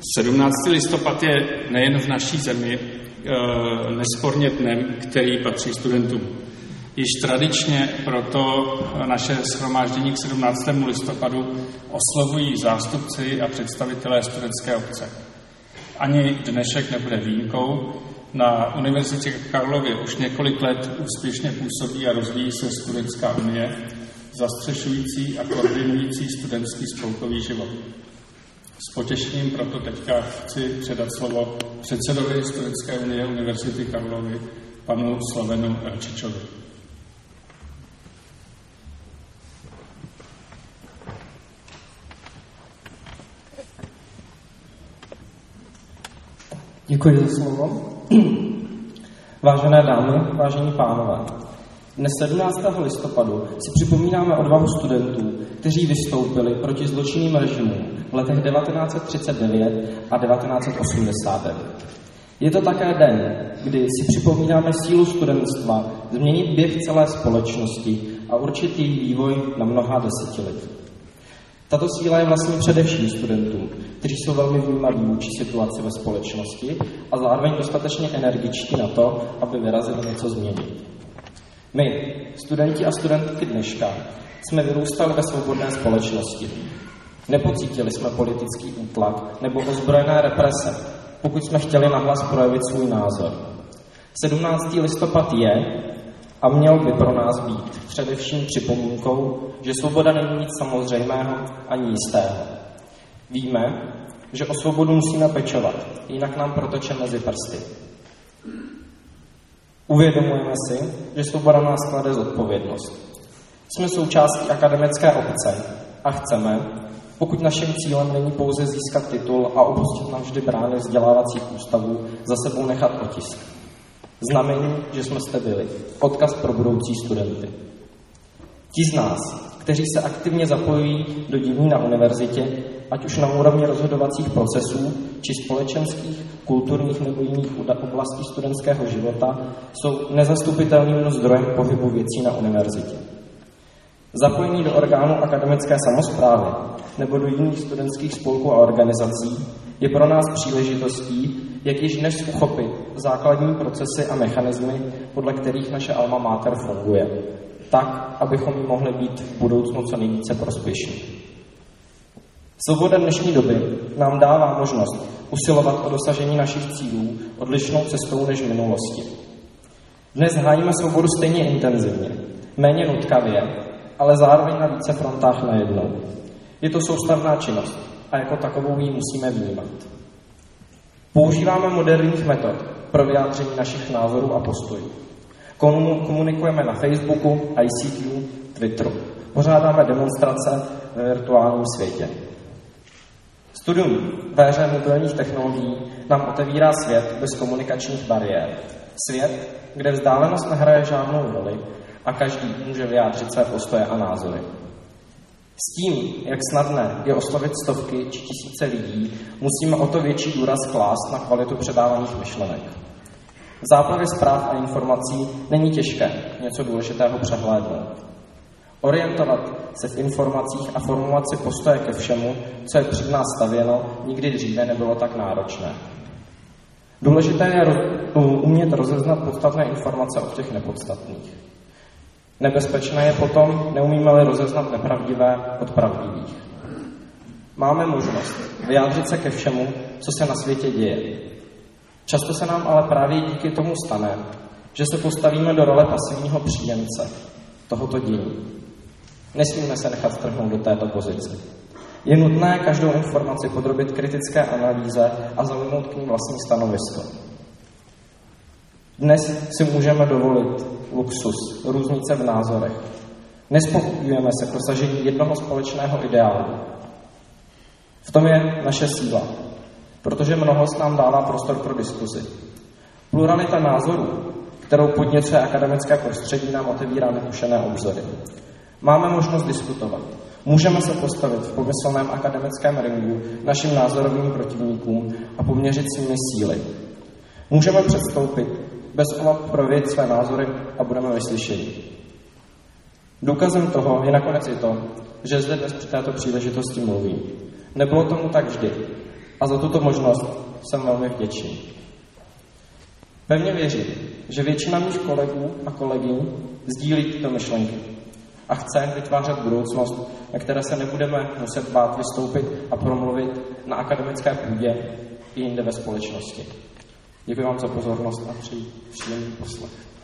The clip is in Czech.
17. listopad je nejen v naší zemi nesporně dnem, který patří studentům. Již tradičně proto naše shromáždění k 17. listopadu oslovují zástupci a představitelé studentské obce. Ani dnešek nebude výjimkou. Na Univerzitě Karlově už několik let úspěšně působí a rozvíjí se Studentská unie, zastřešující a koordinující studentský spolkový život. S potěšením proto teďka chci předat slovo předsedovi Studentské unie Univerzity Karlovy, panu Slovenu Elčičovi. Děkuji za slovo. Vážené dámy, vážení pánové, dnes 17. listopadu si připomínáme odvahu studentů, kteří vystoupili proti zločinným režimům v letech 1939 a 1989. Je to také den, kdy si připomínáme sílu studentstva změnit běh celé společnosti a určit její vývoj na mnoha desetiletí. Tato síla je vlastně především studentům, kteří jsou velmi vnímaví vůči situaci ve společnosti a zároveň dostatečně energičtí na to, aby vyrazili něco změnit. My, studenti a studentky dneška, jsme vyrůstali ve svobodné společnosti. Nepocítili jsme politický útlak nebo ozbrojené represe, pokud jsme chtěli nahlas projevit svůj názor. 17. listopad je a měl by pro nás být především připomínkou, že svoboda není nic samozřejmého ani jistého. Víme, že o svobodu musíme pečovat, jinak nám proteče mezi prsty. Uvědomujeme si, že svoboda nás klade zodpovědnost. Jsme součástí akademické obce a chceme, pokud naším cílem není pouze získat titul a opustit navždy brány vzdělávacích ústavů, za sebou nechat otisk. Znamení, že jsme zde byli. Odkaz pro budoucí studenty. Ti z nás, kteří se aktivně zapojují do dění na univerzitě, ať už na úrovni rozhodovacích procesů, či společenských, kulturních nebo jiných oblastí studentského života, jsou nezastupitelným zdrojem pohybu věcí na univerzitě. Zapojení do orgánů akademické samosprávy nebo do jiných studentských spolků a organizací je pro nás příležitostí, jak již dnes uchopit základní procesy a mechanismy, podle kterých naše alma mater funguje, tak, abychom jí mohli být v budoucnu co nejvíce prospěšní. Svoboda dnešní doby nám dává možnost usilovat o dosažení našich cílů odlišnou cestou než v minulosti. Dnes hájíme svobodu stejně intenzivně, méně nutkavě, ale zároveň na více frontách najednou. Je to soustavná činnost a jako takovou ji musíme vnímat. Používáme moderních metod pro vyjádření našich názorů a postojů. Komunikujeme na Facebooku, ICQ, Twitteru. Pořádáme demonstrace ve virtuálním světě. Studium ve éře mobilních technologií nám otevírá svět bez komunikačních bariér. Svět, kde vzdálenost nehraje žádnou roli a každý může vyjádřit své postoje a názory. S tím, jak snadné je oslovit stovky či tisíce lidí, musíme o to větší důraz klást na kvalitu předávaných myšlenek. V záplavě zpráv a informací není těžké něco důležitého přehlédnout. Orientovat se v informacích a formovat si postoje ke všemu, co je před nás stavěno, nikdy dříve nebylo tak náročné. Důležité je umět rozeznat podstatné informace od těch nepodstatných. Nebezpečné je potom, neumíme-li rozeznat nepravdivé od pravdivých. Máme možnost vyjádřit se ke všemu, co se na světě děje. Často se nám ale právě díky tomu stane, že se postavíme do role pasivního příjemce tohoto dění. Nesmíme se nechat strhnout do této pozice. Je nutné každou informaci podrobit kritické analýze a zaujmout k ní vlastní stanovisko. Dnes si můžeme dovolit luxus, různit se v názorech. Nespokojujeme se k dosažení jednoho společného ideálu. V tom je naše síla, protože mnohost nám dává prostor pro diskuzi. Pluralita názorů, kterou podněcuje akademické prostředí, nám otevírá netušené obzory. Máme možnost diskutovat. Můžeme se postavit v pomyslném akademickém ringu našim názorovým protivníkům a poměřit s nimi síly. Můžeme předstoupit bez obav projevit své názory a budeme vyslyšeni. Důkazem toho je nakonec i to, že zde dnes při této příležitosti mluvím. Nebylo tomu tak vždy. A A za tuto možnost jsem velmi vděčný. Pevně věřím, že většina mých kolegů a kolegyň sdílí tyto myšlenky a chce vytvářet budoucnost, na které se nebudeme muset bát vystoupit a promluvit na akademické půdě i jinde ve společnosti. Děkuji vám za pozornost a přeji příjemný poslech.